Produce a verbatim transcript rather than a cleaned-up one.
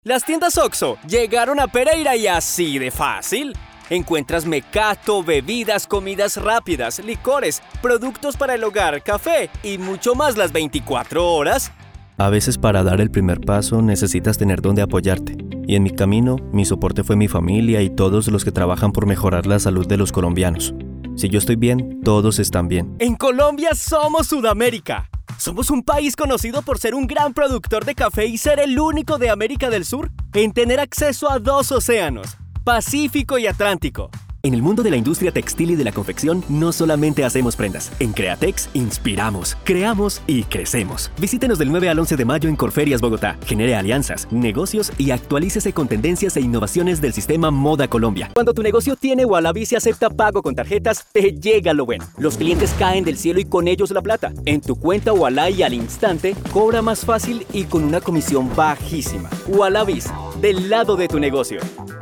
Las tiendas OXXO llegaron a Pereira y así de fácil. Encuentras mecato, bebidas, comidas rápidas, licores, productos para el hogar, café y mucho más las veinticuatro horas. A veces para dar el primer paso necesitas tener donde apoyarte. Y en mi camino, mi soporte fue mi familia y todos los que trabajan por mejorar la salud de los colombianos. Si yo estoy bien, todos están bien. En Colombia somos Sudamérica. Somos un país conocido por ser un gran productor de café y ser el único de América del Sur en tener acceso a dos océanos, Pacífico y Atlántico. En el mundo de la industria textil y de la confección, no solamente hacemos prendas. En Createx inspiramos, creamos y crecemos. Visítenos del nueve al once de mayo en Corferias, Bogotá. Genere alianzas, negocios y actualícese con tendencias e innovaciones del sistema Moda Colombia. Cuando tu negocio tiene Wallabiz y acepta pago con tarjetas, te llega lo bueno. Los clientes caen del cielo y con ellos la plata. En tu cuenta Wallaby al instante, cobra más fácil y con una comisión bajísima. Wallabiz, del lado de tu negocio.